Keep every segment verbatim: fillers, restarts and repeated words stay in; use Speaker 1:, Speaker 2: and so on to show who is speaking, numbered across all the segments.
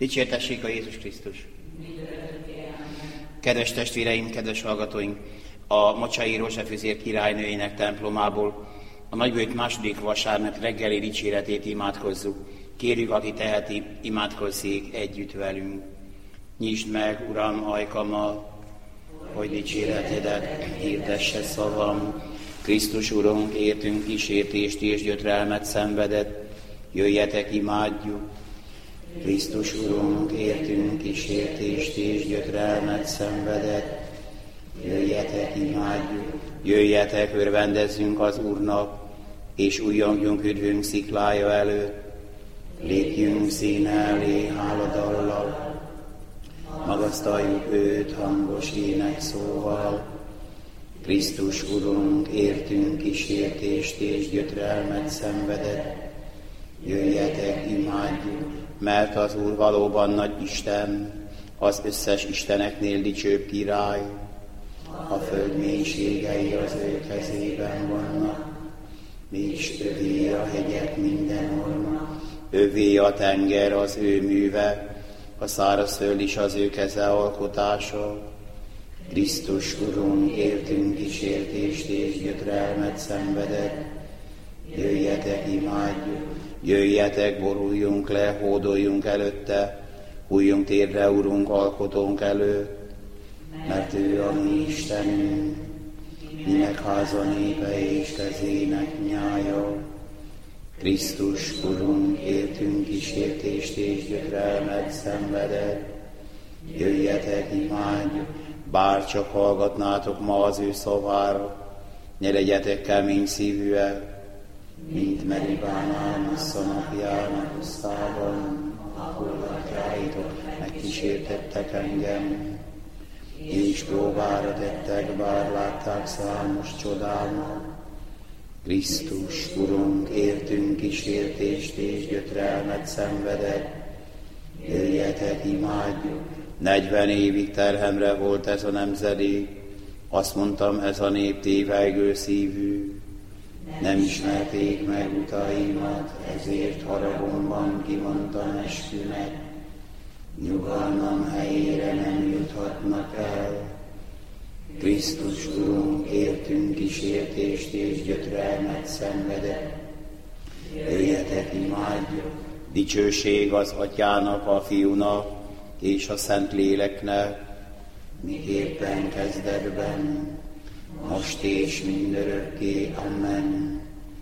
Speaker 1: Dicsértessék a Jézus Krisztus! Kedves testvéreim, kedves hallgatóink! A Mocsai Rózsafüzér királynőjének templomából a nagybőjt második vasárnap reggeli dicséretét imádkozzuk. Kérjük, aki teheti, imádkozzék együtt velünk. Nyisd meg, Uram, ajkamat, hogy dicséretedet hirdesse szavam. Krisztus Urunk, értünk kísértést és gyötrelmet szenvedett. Jöjjetek, imádjuk! Krisztus Urunk, értünk kísértést és gyötrelmet szenvedett. Jöjjetek, imádjuk! Jöjjetek, örvendezzünk az Úrnak, és újjongjunk üdvünk sziklája előtt. Lépjünk színe elé háladallal, magasztaljuk őt hangos énekszóval. Krisztus Urunk, értünk kísértést és gyötrelmet szenvedett. Jöjjetek, imádjuk! Mert az Úr valóban nagy Isten, az összes isteneknél dicsőbb király. A föld mélységei az ő kezében vannak, mégis övé a hegyek minden orma. Övé a tenger az ő műve, a szárazföld is az ő keze alkotása. Krisztus Urunk, értünk kísértést és gyötrelmet szenvedett. Jöjjetek, imádjuk! Jöjjetek, boruljunk le, hódoljunk előtte, hújjunk térdre, Urunk, alkotónk előtt, mert ő a mi Istenünk, minek háza népe és kezének nyája. Krisztus Urunk, értünk kísértést és gyötrelmet szenvedett. Jöjjetek, imádjuk! Bár csak hallgatnátok ma az ő szavára, ne legyetek kemény szívűek, mint Meribán Álmassza napjának osztában, ahol atyáitok megkísértettek engem, és próbára tettek, bár látták számos csodámat. Krisztus Urunk, értünk kísértést és gyötrelmet szenvedett. Jöjjetek, imádjuk! Negyven évig terhemre volt ez a nemzedék, azt mondtam, ez a nép tévejgő szívű. Nem ismerték meg utaimat, ezért haragomban kimondtam eskümet. Nyugalmam helyére nem juthatnak el. Krisztus Urunk, értünk kísértést és gyötrelmet szenvedett. Jöjjetek, imádjuk! Dicsőség az Atyának, a Fiúnak és a Szentléleknek, miképpen kezdetben, most és mindörökké. Amen.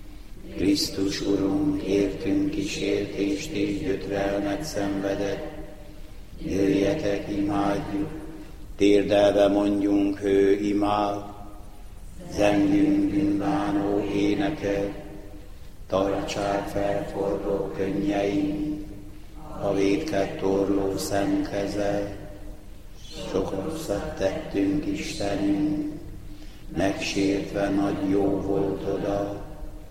Speaker 1: Krisztus Urunk, értünk kísértést és gyötrelmet szenvedett. Jöjjetek, imádjuk! Térdelve mondjunk hő imád, zengjünk bűnbánó éneket, tartsák fel forró könnyeink, a vétket torló szent kezed. Sok rosszat tettünk, Istenünk, megsértve nagy jó volt oda,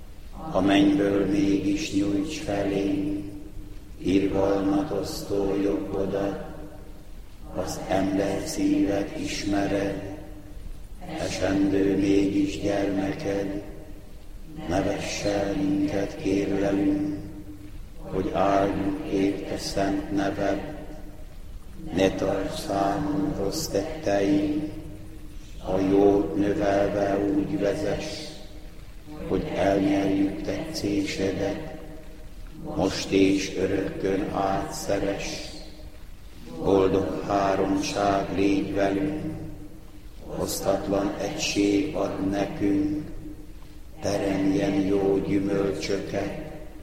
Speaker 1: a mennyből mégis nyújts felénk, irgalmat osztó jobbodat. Az ember szívet ismered, esendő mégis gyermeked. Ne vess el minket, kérlelünk, hogy áldjuk érte szent neved. Ne tarts számon rossz tetteink, a jót növelve úgy vezess, hogy elnyerjük tetszésedet, most és örökkön átszeress. Boldog háromság légy velünk, osztatlan egység ad nekünk, teremjen jó gyümölcsöket,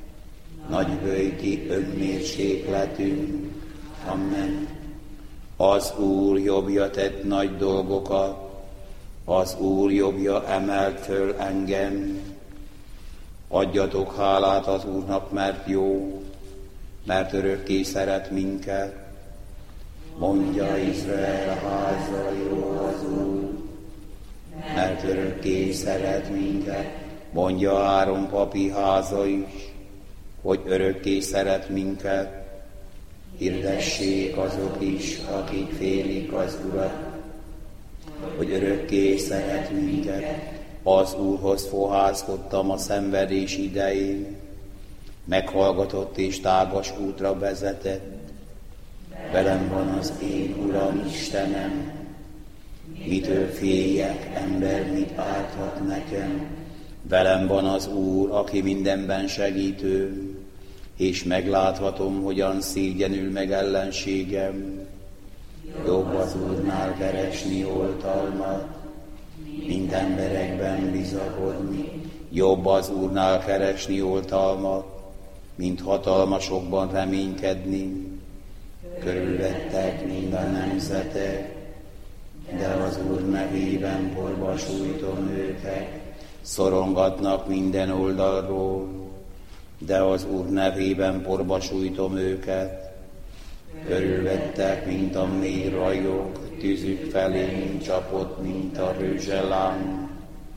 Speaker 1: nagybőjti önmérsékletünk. Amen. Az Úr jobbja tett nagy dolgokat, az Úr jobbja emelt föl engem. Adjatok hálát az Úrnak, mert jó, mert örökké szeret minket. Mondja Izrael háza, jó az Úr, mert örökké szeret minket. Mondja Áron papi háza is, hogy örökké szeret minket. Hirdessék azok is, akik félik az Urat, hogy örökké szeret minket. Az Úrhoz fohászkodtam a szenvedés idején, meghallgatott és tágas útra vezetett. velem van az én Uram Istenem, mitől féljek, ember mit árthat nekem? Velem van az Úr, aki mindenben segítő, és megláthatom, hogyan szégyenül meg ellenségem. Jobb az Úrnál keresni oltalmat, mint emberekben bizakodni. Jobb az Úrnál keresni oltalmat, mint hatalmasokban reménykedni. Körülvettek mind a nemzetek, de az Úr nevében porba sújtom őket. Szorongatnak minden oldalról, de az Úr nevében porba sújtom őket. Körülvettek, mint a mély rajok, tűzük felé csapott, mint a rőzselám,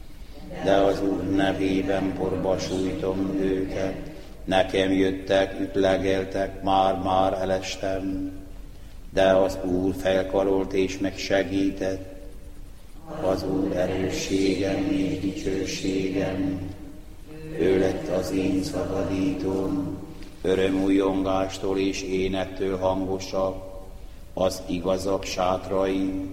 Speaker 1: de az Úr nevében porba sújtom őket. Nekem jöttek, ütlegeltek, már-már elestem, de az Úr felkarolt és megsegített. Az Úr erősségem és dicsőségem, ő lett az én szabadítóm. Örömújongástól és énektől hangosabb az igazak sátraim.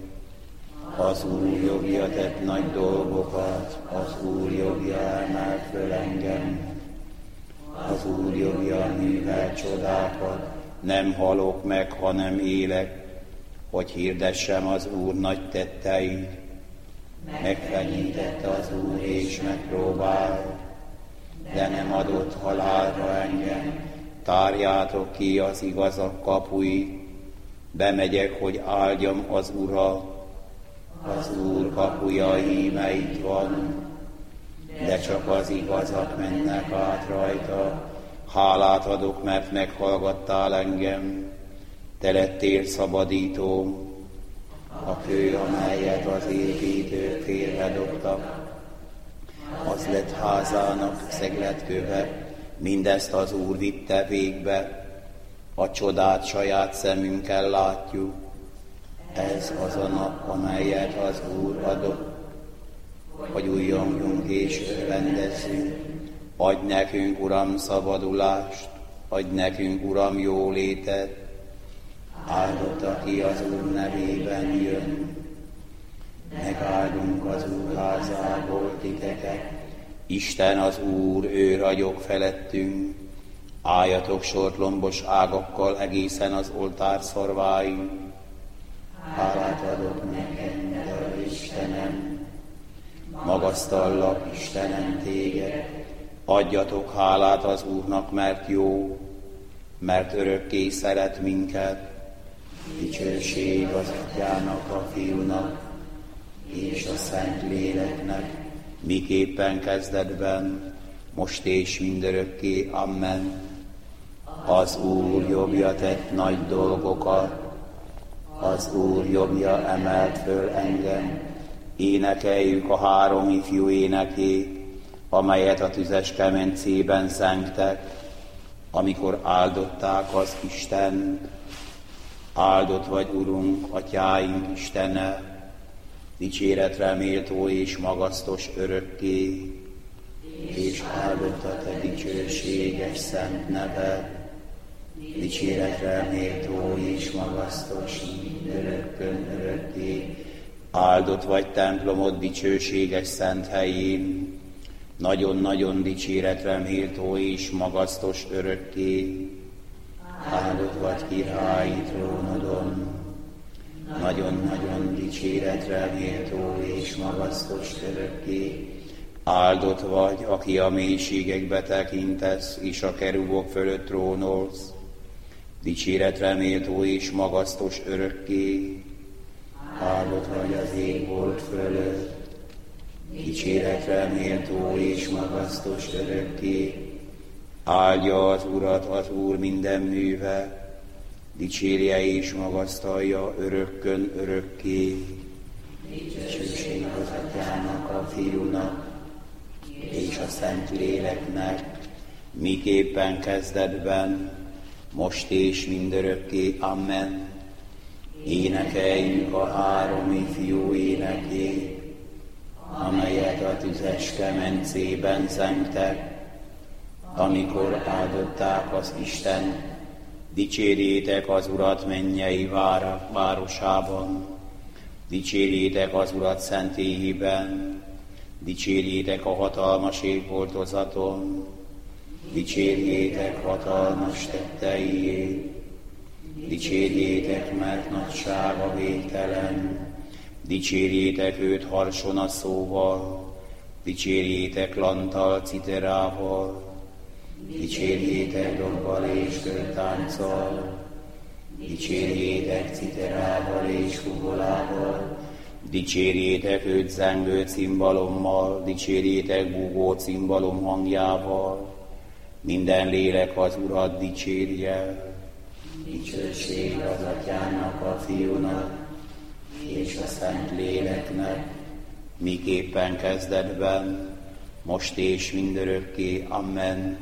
Speaker 1: Az Úr jobbja tett nagy dolgokat, az Úr jobbja emelt föl engem. Az Úr jobbja művel csodákat, nem halok meg, hanem élek, hogy hirdessem az Úr nagy tetteit. Megfenyítette az Úr és megpróbált, de nem adott halálra engem. Tárjátok ki az igazak kapuit, bemegyek, hogy áldjam az Urat. Az Úr kapuja íme itt van, de csak az igazak mennek át rajta. Hálát adok, mert meghallgattál engem, te lettél szabadítóm. A kő, amelyet az építők félredobtak, az lett házának szegletköve, mindezt az Úr vitte végbe, a csodát saját szemünkkel látjuk. Ez az a nap, amelyet az Úr adott, hogy újjongjunk és örvendezzünk. Adj nekünk, Uram, szabadulást, adj nekünk, Uram, jólétet. Áldott, aki az Úr nevében jön. Megáldunk az Úr házából titeket. Isten az Úr, ő ragyog felettünk. Álljatok sortlombos ágakkal egészen az oltár szarváig. Hálát adok nekem, de Istenem, magasztallak, Istenem, téged. Adjatok hálát az Úrnak, mert jó, mert örökké szeret minket. Dicsőség az Atyának, a Fiúnak és a Szent Léleknek, miképpen kezdetben, most és mindörökké. Amen. Az Úr jobbja tett nagy dolgokat, az Úr jobbja emelt föl engem. Énekeljük a három ifjú énekét, amelyet a tüzes kemencében zengtek, amikor áldották az Istent. Áldott vagy, Urunk, Atyáink Istene, dicséretre méltó és magasztos örökké, és áldott a te dicsőséges szent neved, dicséretre méltó és magasztos örökkön örökké. Áldott vagy templomod dicsőséges szent helyén, nagyon-nagyon dicséretre méltó és magasztos örökké. Áldott vagy királyi trónodon, nagyon-nagyon dicséretre méltó és magasztos örökké. Áldott vagy, aki a mélységekbe tekintesz, és a kerubok fölött trónolsz, dicséretre méltó és magasztos örökké. Áldott vagy az égbolt fölött, dicséretre méltó és magasztos örökké. Áldja az Urat az Úr minden műve, dicsérje és magasztalja örökkön örökké. Dicsőség az Atyának, a Fiúnak és a Szent Léleknek, miképpen kezdetben, most és mindörökké. Amen. Énekeljük a három ifjú énekét, amelyet a tüzes kemencében zengtek, amikor áldották az Isten. Dicsérjétek az Urat mennyei vára, városában, dicsérjétek az Urat szentélyében, dicsérjétek a hatalmas égboltozaton, dicsérjétek hatalmas tetteiét, dicsérjétek, mert nagysága végtelen, dicsérjétek őt harsona szóval, dicsérjétek lanttal, citerával, dicsérjétek dobbal és körtánccal, dicsérjétek citerával és fugolával, dicsérjétek őt zengő cimbalommal, dicsérjétek búgó cimbalom hangjával, minden lélek az Urat dicsérje. Dicsőség az Atyának, a Fiúnak és a Szent Léleknek, miképpen kezdetben, most és mindörökké. Amen.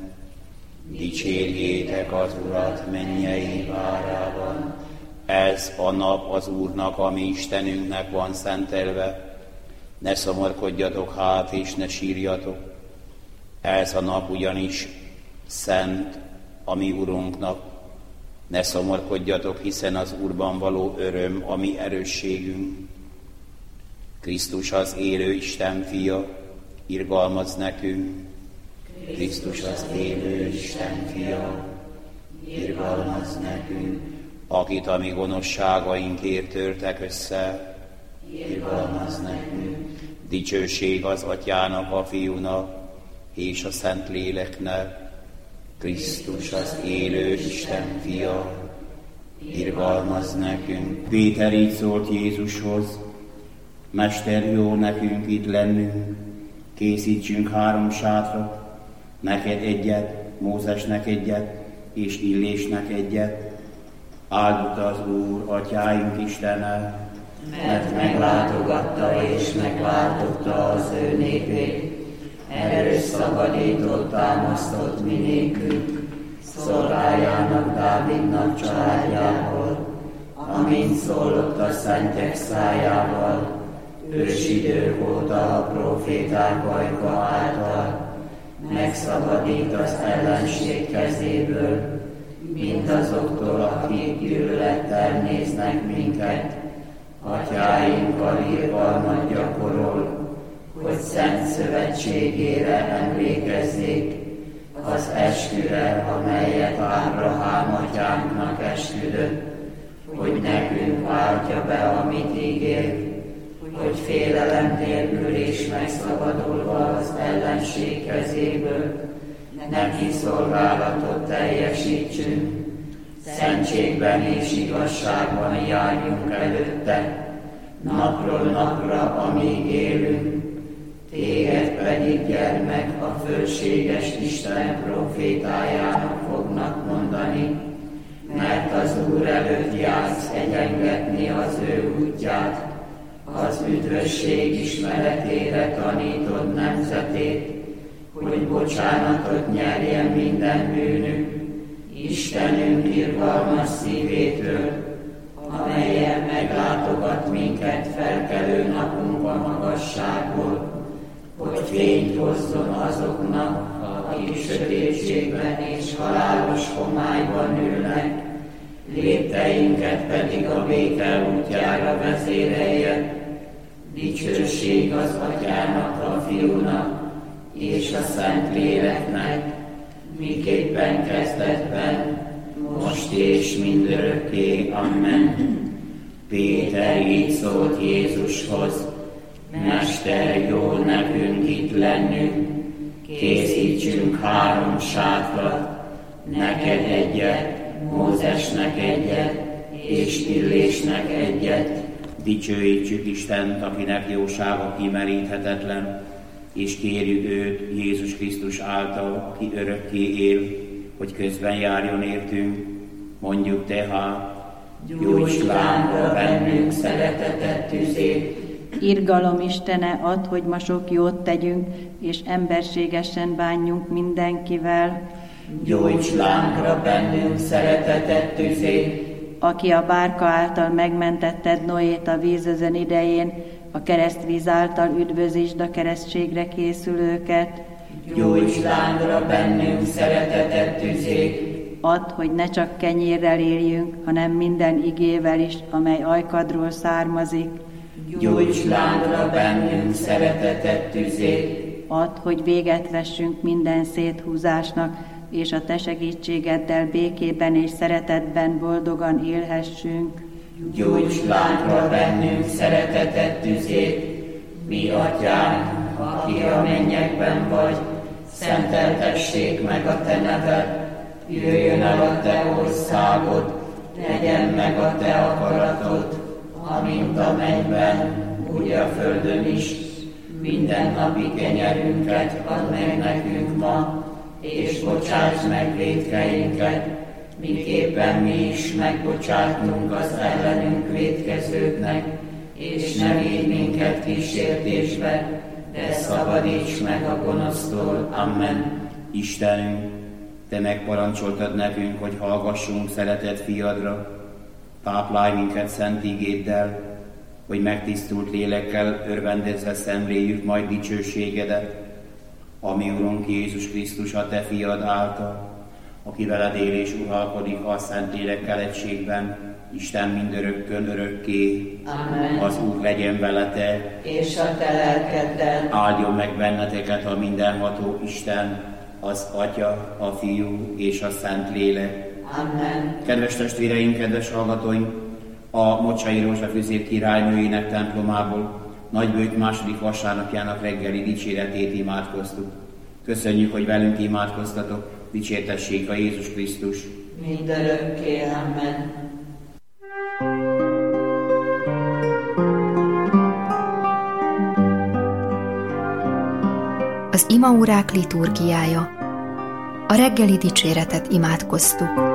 Speaker 1: Dicsérjétek az Urat mennyei várában. Ez a nap az Úrnak, ami Istenünknek van szentelve. Ne szomorkodjatok hát, és ne sírjatok. Ez a nap ugyanis szent a mi Urunknak. Ne szomorkodjatok, hiszen az Úrban való öröm a mi erősségünk. Krisztus az élő Isten fia, irgalmaz nekünk. Krisztus az élő Isten fia, irgalmaz nekünk. Akit a mi gonoszságainkért törtek össze, irgalmaz nekünk. Dicsőség az Atyának, a Fiúnak és a Szent Léleknek. Krisztus az élő Isten fia, irgalmaz nekünk. Péter így szólt Jézushoz: Mester, jó nekünk itt lennünk, készítsünk három sátrat, neked egyet, Mózesnek egyet, és Illésnek egyet. Áldott az Úr, atyáink Istene,
Speaker 2: mert meglátogatta és megváltotta az ő népét, erős szabadítót támasztott mi nékünk, szolgájának, Dávidnak családjából, amint szólott a szentek szájával, ősidők óta a proféták ajka által, megszabadít az ellenség kezéből, mindazoktól, akik gyűlölettel néznek minket, atyáinkkal irgalmat gyakorol, hogy szent szövetségére emlékezzék, az esküre, amelyet Ábrahám atyánknak esküdött, hogy nekünk váltja be, amit ígér, hogy félelem nélkül és megszabadulva az ellenség kezéből, neki szolgálatot teljesítsünk, szentségben és igazságban járjunk előtte, napról napra, amíg élünk. Téged pedig, gyermek, a fölséges Isten profétájának fognak mondani, mert az Úr előtt jársz egyengetni az ő útját, az üdvösség ismeretére tanítod nemzetét, hogy bocsánatot nyerjen minden bűnük, Istenünk irgalmas szívétől, amelyen meglátogat minket felkelő napunk a magasságból, hogy fényt hozzon azoknak, akik sötétségben és halálos homályban ülnek, lépteinket pedig a béke útjára vezérelje. Dicsőség az Atyának, a Fiúnak és a Szent Léleknek, miképpen kezdetben, most és mindörökké. Amen. Péter így szólt Jézushoz: Mester, jó nekünk itt lennünk, készítsünk három sátrat, neked egyet, Mózesnek egyet, és Illésnek egyet.
Speaker 1: Dicsőítsük Istent, akinek jósága kimeríthetetlen, és kérjük őt Jézus Krisztus által, aki örökké él, hogy közben járjon értünk. Mondjuk tehát:
Speaker 2: Gyújts lángra bennünk szeretetet tüzét.
Speaker 3: Irgalom Istene, add, hogy ma sok jót tegyünk, és emberségesen bánjunk mindenkivel.
Speaker 2: Gyújts lángra bennünk szeretetet tüzét.
Speaker 3: Aki a bárka által megmentetted Noét a vízözön idején, a keresztvíz által üdvözítsd a keresztségre készülőket.
Speaker 2: Gyújts lángra bennünk szeretetet tüzét.
Speaker 3: Add, hogy ne csak kenyérrel éljünk, hanem minden igével is, amely ajkadról származik.
Speaker 2: Gyújts lángra bennünk szereteted tüzét.
Speaker 3: Add, hogy véget vessünk minden széthúzásnak, és a te segítségeddel békében és szeretetben boldogan élhessünk.
Speaker 2: Gyújts lángra bennünk szereteted tüzét. Mi atyánk, aki a mennyekben vagy, szenteltessék meg a te neved. Jöjjön el a te országod, legyen meg a te akaratod, amint a mennyben, úgy a földön is. Minden napi kenyerünket add meg nekünk ma, és bocsáss meg vétkeinket, miképpen mi is megbocsátunk az ellenünk vétkezőknek, és ne védj minket kísértésbe, de szabadíts meg a gonosztól. Amen.
Speaker 1: Istenünk, te megparancsoltad nekünk, hogy hallgassunk szeretett fiadra, táplálj minket szent igéddel, hogy megtisztult lélekkel örvendezve szemléljük majd dicsőségedet, ami Urunk Jézus Krisztus a te fiad által, aki veled él és uralkodik a Szentlélekkel egységben, Isten mindörökkön örökké.
Speaker 2: Amen.
Speaker 1: Az Úr legyen veletek,
Speaker 2: És a te lelkeddel.
Speaker 1: áldjon meg benneteket a mindenható Isten, az Atya, a Fiú és a Szentlélek.
Speaker 2: Amen.
Speaker 1: Kedves testvéreim, kedves hallgatóink, a Mocsai Rózsafüzér királynőjének templomából Nagybőjt második vasárnapjának reggeli dicséretét imádkoztuk. Köszönjük, hogy velünk imádkoztatok, dicsértessék a Jézus Krisztus.
Speaker 2: Mindörökké. Amen.
Speaker 4: Az imaórák liturgiája. A reggeli dicséretet imádkoztuk.